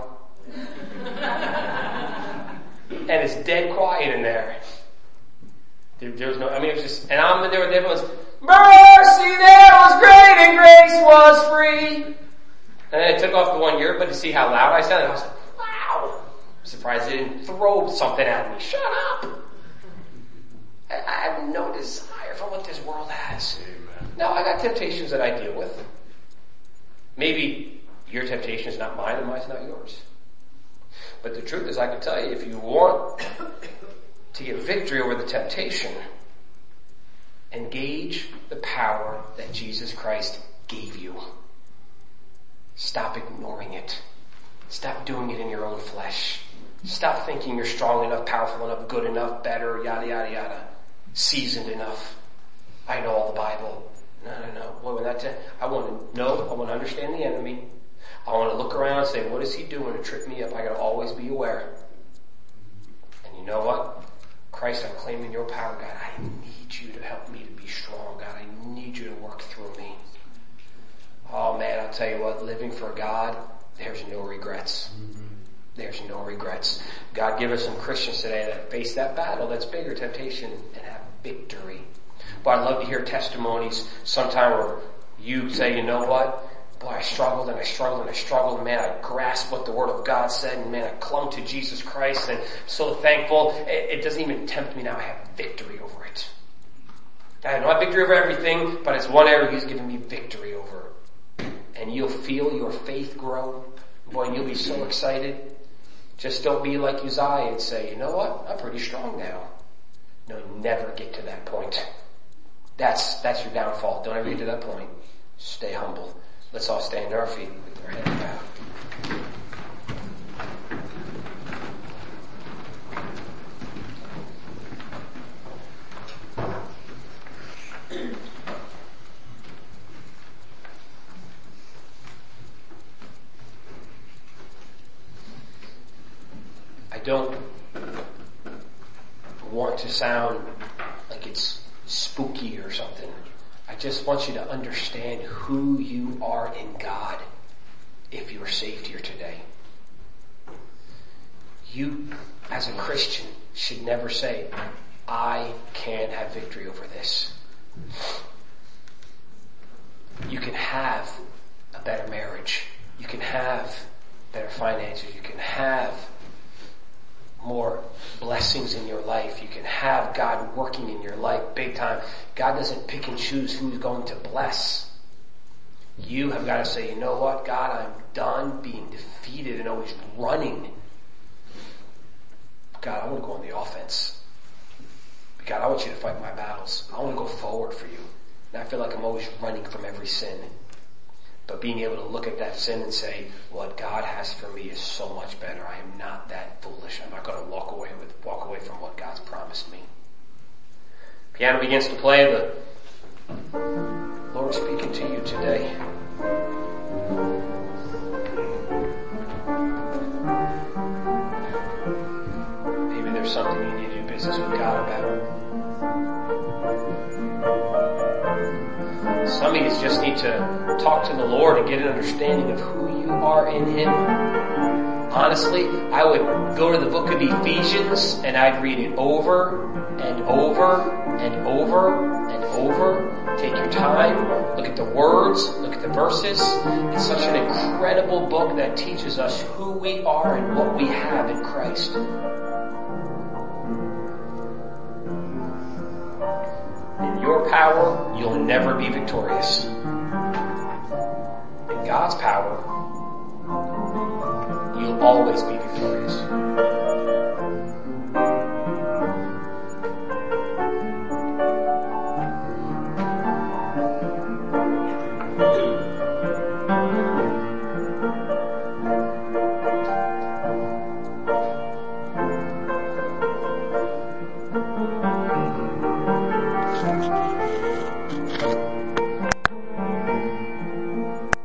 And it's dead quiet in there. There, there was no, I mean it was just, and I'm there with everyone's, mercy there was great and grace was free. And then I took off the one earbud to see how loud I sounded. I was like, wow. I'm surprised they didn't throw something at me. Shut up. I, I have no desire for what this world has. Amen. No, I got temptations that I deal with. Maybe your temptation is not mine and mine's not yours. But the truth is, I can tell you, if you want to get victory over the temptation, Engage the power that Jesus Christ gave you. Stop ignoring it. Stop doing it in your own flesh. Stop thinking you're strong enough, powerful enough, good enough, better, yada, yada, yada. Seasoned enough. I know all the Bible. No, no, no. Boy, when that's it, I want to know, I want to understand the enemy. I want to look around and say, what is he doing to trip me up? I got to always be aware. And you know what? Christ, I'm claiming your power, God. I need you to help me to be strong, God. I need you to work through me. Oh man, I'll tell you what, living for God, there's no regrets. There's no regrets. God, give us some Christians today that face that battle, that's bigger temptation, and have victory. But I'd love to hear testimonies sometime where you say, you know what? Boy, I struggled and I struggled and I struggled, and man, I grasped what the Word of God said, and man, I clung to Jesus Christ, and I'm so thankful. It, it doesn't even tempt me now. I have victory over it. I don't have victory over everything, but it's one area He's given me victory over. And you'll feel your faith grow. Boy, and you'll be so excited. Just don't be like Uzziah and say, you know what? I'm pretty strong now. No, never get to that point. That's, that's your downfall. Don't ever get to that point. Stay humble. Let's all stand to our feet with our heads bowed. I don't want to sound like it's spooky or something. I just want you to understand who you are in God if you are saved here today. You, as a Christian, should never say, I can't have victory over this. You can have a better marriage. You can have better finances. You can have more blessings in your life. You can have God working in your life big time. God doesn't pick and choose who's going to bless. You have got to say, you know what, God, I'm done being defeated and always running. God, I want to go on the offense. God, I want you to fight my battles. I want to go forward for you. And I feel like I'm always running from every sin. But being able to look at that sin and say, what God has for me is so much better. I am not that foolish. I'm not going to walk away with, walk away from what God's promised me. Piano begins to play. The Lord speaking to you today. Maybe there's something you need to do business with God about. Some of you just need to talk to the Lord and get an understanding of who you are in Him. Honestly, I would go to the book of Ephesians and I'd read it over and over and over and over. Take your time, look at the words, look at the verses. It's such an incredible book that teaches us who we are and what we have in Christ. In your power, you'll never be victorious. In God's power, you'll always be victorious.